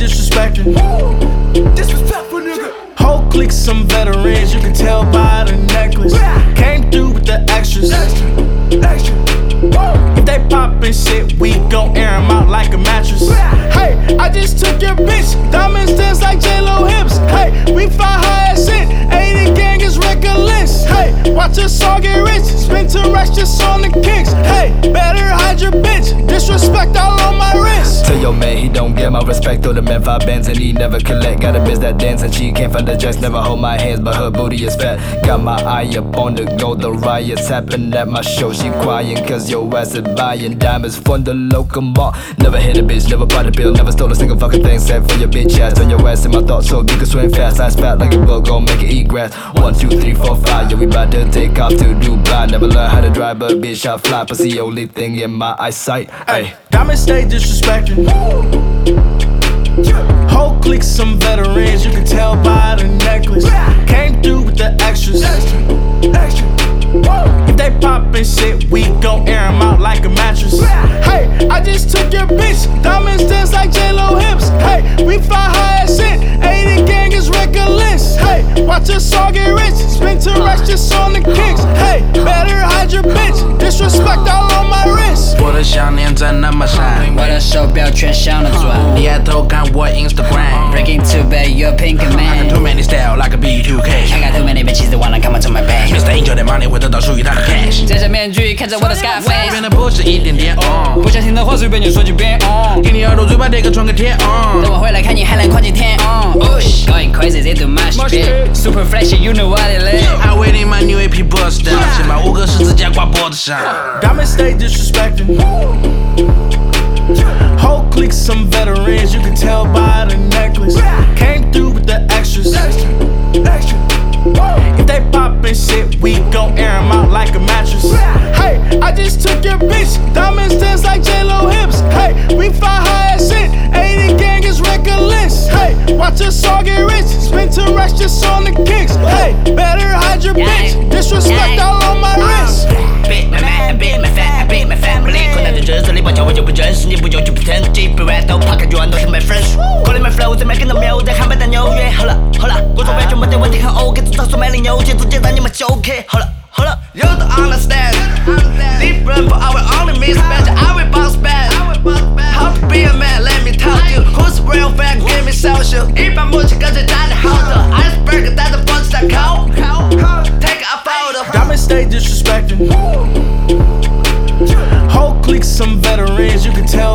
disrespecting. Disrespectful nigga. Whole clique some veterans, you can tell by the necklace. Came through with the extras. Extra. If they poppin' shit, we gon' air 'em out like a mattress. Hey, I just took your bitch, diamonds dance like J-Lo hips. Hey, we fly high as shit, 80 gang is reckless. Hey, watch us all get rich, spin to racks just on the kicks. Hey, better hide your bitch, disrespect all on my wrist. Tell your man he don't get my respect. Throw the man 5 bands and he never collect. Got a bitch that dance and she can't find the dress. Never hold my hands but her booty is fat. Got my eye up on the go, the riots happen at my show. She crying cause your ass is buying diamonds from the local mall. Never hit a bitch, never bought a bill, never stole a single fucking thing. Set for your bitch ass, turn your ass in my thoughts so you can swim fast. I spat like a bug, gon' make it eat grass. 1, 2, 3, 4, 5, yeah we bout to take off to Dubai. Never learn how to drive but bitch I fly. Pussy only thing in my eyesight. Ay. Diamonds stay disrespecting. Whole clique some veterans, you can tell by the necklace. Came through with the extras. Extra. If they poppin' shit, we gon' air 'em out like a mattress. Hey, I just took your bitch, diamonds dance like J-Lo hips. Hey, we fly high as shit, 80 gang is reckless. Hey, watch us all get rich, spin to racks just on the kicks. Hey, better hide your bitch, disrespect all on my wrist. 我的项链真那么闪， 我的手表全镶了钻。 你还偷看我 Instagram。 Breaking to bed, you're a pink man. Too many style like a B2K。 I got too many bitches that wanna come onto my bed. Mr. Angel 的 money 会得到属于他的 cash。 摘下面具，看着我的 Scarface。 变得不是一点点不想听的话随便你说几遍。 给你耳朵嘴巴这个传个贴。 等我回来看你还能跨几天。Going crazy, they do my shit. Super fresh, you know what it is. I waiting my new AP bust down， 先把5个十字架挂脖子上。 Diamonds stay disrespecting. Whole clique some veterans, you can tell by the necklace. Came through with the extras. Extra. If they poppin' shit, we gon' air 'em out like a mattress. Hey, I just took your bitch, diamonds dance like J-Lo hips. Hey, we fly high as shit, 80 gang is reckless. Hey, watch us all get rich, spin to racks just on the kicks. Hey, better hide your bitch, disrespect all on my wrist. Beat my man, beat my fan, beat my family. 困难的日子里，抱歉我就不认识你，不用去 pretend。几百万都抛开，全都是 my friends。Calling my flow， 在每个都没有在汉堡到纽约。好了，我说完全没得问题，很 OK。至少说买零牛钱，直接让你们 OK。好了，You don't understand. Different but I will only mismatch. I will bounce back. How to be a man? Let me tell you. Who's real fan? Give me social. 一般默契跟最大的好的 Iceberg 带着脖子在扣 Take a photo. Diamonds stay disrespecting. Whole clique some veterans, you can tell